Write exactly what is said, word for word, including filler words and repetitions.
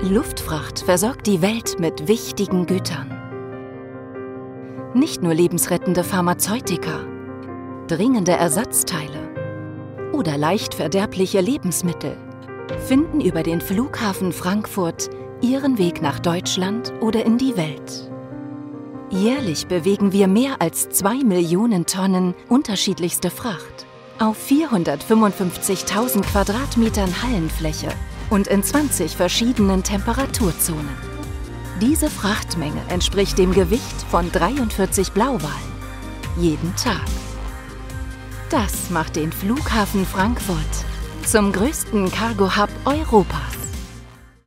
Luftfracht versorgt die Welt mit wichtigen Gütern. Nicht nur lebensrettende Pharmazeutika, dringende Ersatzteile oder leicht verderbliche Lebensmittel finden über den Flughafen Frankfurt ihren Weg nach Deutschland oder in die Welt. Jährlich bewegen wir mehr als zwei Millionen Tonnen unterschiedlichste Fracht auf vierhundertfünfundfünfzigtausend Quadratmetern Hallenfläche und in zwanzig verschiedenen Temperaturzonen. Diese Frachtmenge entspricht dem Gewicht von dreiundvierzig Blauwalen. Jeden Tag. Das macht den Flughafen Frankfurt zum größten Cargo-Hub Europas.